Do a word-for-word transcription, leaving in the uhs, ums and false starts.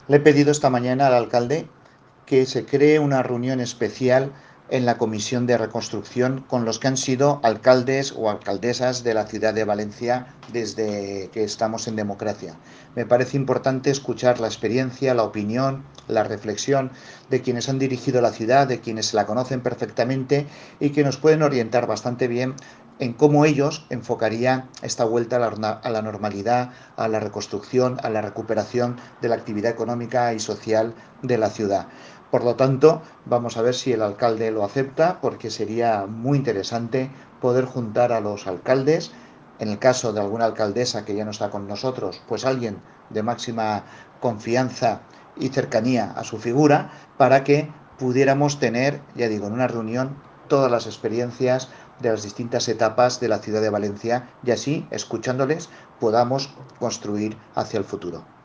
Le he pedido esta mañana al alcalde que se cree una reunión especial en la Comisión de Reconstrucción con los que han sido alcaldes o alcaldesas de la ciudad de Valencia desde que estamos en democracia. Me parece importante escuchar la experiencia, la opinión, la reflexión de quienes han dirigido la ciudad, de quienes la conocen perfectamente y que nos pueden orientar bastante bien en cómo ellos enfocarían esta vuelta a la, a la normalidad, a la reconstrucción, a la recuperación de la actividad económica y social de la ciudad. Por lo tanto, vamos a ver si el alcalde lo acepta, porque sería muy interesante poder juntar a los alcaldes, en el caso de alguna alcaldesa que ya no está con nosotros, pues alguien de máxima confianza y cercanía a su figura, para que pudiéramos tener, ya digo, en una reunión todas las experiencias de las distintas etapas de la ciudad de Valencia y así, escuchándoles, podamos construir hacia el futuro.